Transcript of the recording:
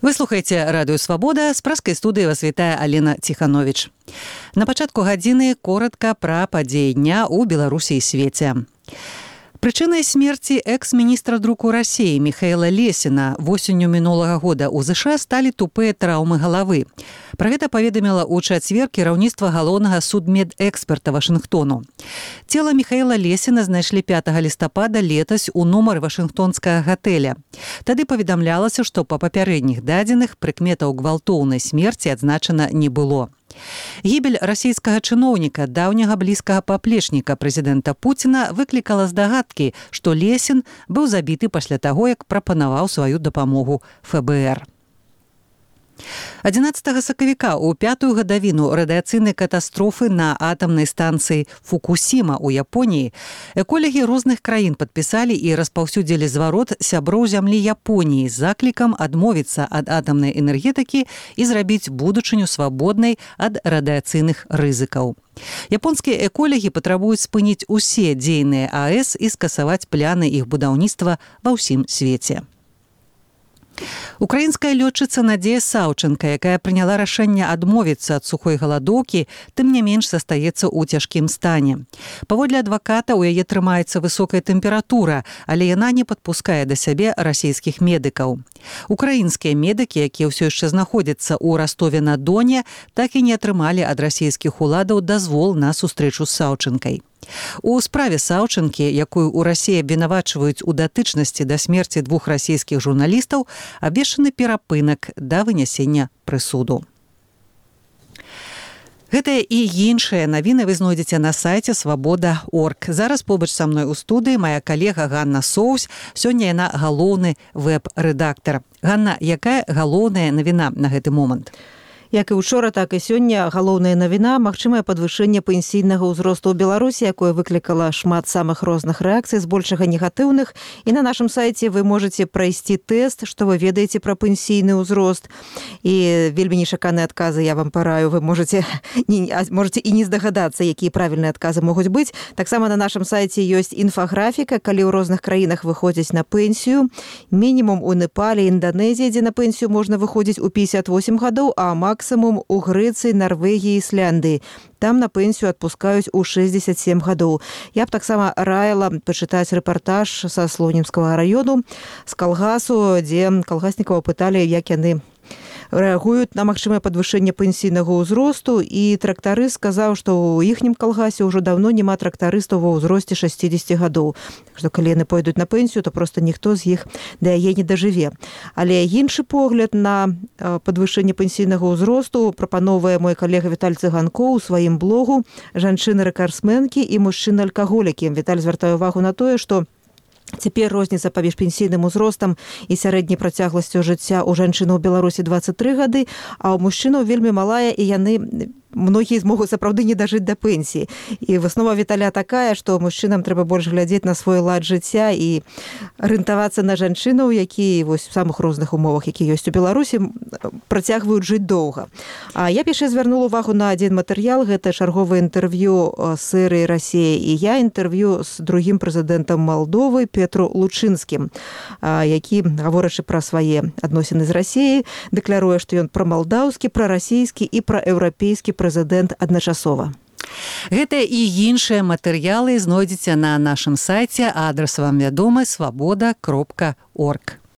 Вы слухаеце радыё Свабода, з праскай студыі вас вітае Алена Ціхановіч. На пачатку гадзіны коратка пра падзеі дня ў Беларусі і свеце. Прычынай смерці экс-міністра друку Расіі Михаила Лесіна восенню мінулага года ў ЗША сталі тупыя траўмы галавы. Пра гэта паведаміла ў чацвер кіраўніцтва галоўнага судмедэксперта Вашынгтону. Цела Михаила Лесіна знайшлі 5 лістапада летась у нумары вашынгтонскага гатэля. Тады паведамлялася, што па папярэдніх дадзеных прыкметаў гвалтоўнай смерці адзначана не было. Гібель расійскага чыноўніка, даўняга блізкага паплечніка прэзідэнта Пуціна выклікала здагадкі, што Лесін быў забіты пасля таго, як прапанаваў сваю дапамогу ФБР. 11 сакавіка ў 5-ю гадавіну радыяцыйнай катастрофы на атамнай станцыі Фукусіма ў Японіі эколагі розных краін падпісалі і распаўсюдзілі зварот сяброў зямлі Японіі з заклікам адмовіцца ад атамнай энергетыкі і зрабіць будучыню свабоднай ад радыяцыйных рызыкаў. Японскія эколагі патрабуюць спыніць усе дзейныя АЭС і скасаваць пляны іх будаўніцтва ва ўсім свеце. Украінская лётчыца Надзея Саўченка, якая прыняла рашэнне адмовіцца ад сухой галадоўкі, тым не менш застаецца ў цяжкім стане. Паводле адваката, у яе трымаецца высокая тэмпература, але яна не падпускае да сябе расійскіх медыкаў. Украінскія медыкі, якія ўсё яшчэ знаходзяцца ў Ростове-на-Доне, так і не атрымалі ад расійскіх уладаў дазвол на сустрэчу з Саўченкай. У справе Саўченкі, якую ў Расіі абвінавачваюць у датычнасці да смерці 2 расійскіх журналістаў, абвешчаны перапынак да вынясення прысуду. Гэтыя і іншыя навіны вы знойдзеце на сайце свабода.орг. Зараз побач са мной у студыі мая калега Ганна Соус. Сёння яна галоўны вэб-рэдактар. Ганна, якая галоўная навіна на гэты момант? Як і учора, так і сёння галоўная навіна – магчымае падвышэнне пенсійнага ўзросту ў Беларусі, якое выклікала шмат самых розных рэакцый, збольшага негатыўных. І на нашым сайце вы можаце прайсці тэст, што вы ведаеце пра пенсійны ўзрост. І вельмі нечаканыя адказы я вам параю. Вы можаце і не здагадацца, якія правільныя адказы могуць быць. Таксама на нашым сайце ёсць інфаграфіка, калі ў розных краінах выходзяць на пенсію. Мінімум у Непале, Інданезіі, дзе на пенсію можна выходзіць у 58 гадоў, а максимум у Грэцыі, Нарвегіі, Ісляндыі. Там на пенсію адпускаюць у 67 гадоў. Я б таксама раіла пачытаць рэпартаж са Слонімскага раёну, з калгасу, дзе калгаснікаў пыталі, як яны рэагуюць на магчымае падвышэнне пенсійнага ўзросту, і трактарыст сказаў, што ў іхнім калгасе ўжо даўно няма трактарыстаў ва ўзросце 60 гадоў. Што калі яны пойдуць на пенсію, то проста ніхто з іх да яе не дажыве. Але іншы погляд на падвышэнне пенсійнага ўзросту прапановвае мой калега Віталь Цыганкоў у сваім блогу «Жанчыны-рэкарсменкі і мужчыны-алкаголікі». Віталь звяртае ўвагу на тое, што цяпер розніца паміж пенсійным узростам і сярэдняй працягласцю жыцця ў жанчыну ў Беларусі 23 гады, а ў мужчынаў вельмі малая, і яны многія змогуць сапраўды не дажыць да пенсіі. І выснова Віталя такая, што мужчынам трэба больш глядзець на свой лад жыцця і арыентавацца на жанчынаў, якія вось в самых розных умовах, які ёсць у Беларусі, працягваюць жыць доўга. А я яшчэ звярнула ўвагу на адзін матэрыял, гэта чарговае інтэрв'ю сэрыі «Расія і я», інтэрв'ю з другім прэзідэнтам Малдовы Петру Лучынскім, які, гаворачы пра свае адносіны з Расіяй, дэкляруе, што ён прамалдаўскі, прарасійскі і праеўрапейскі прэзідэнт адначасова. Гэтыя і іншыя матэрыялы знойдзеце на нашым сайце, адрас вам вядомы свабода.орг.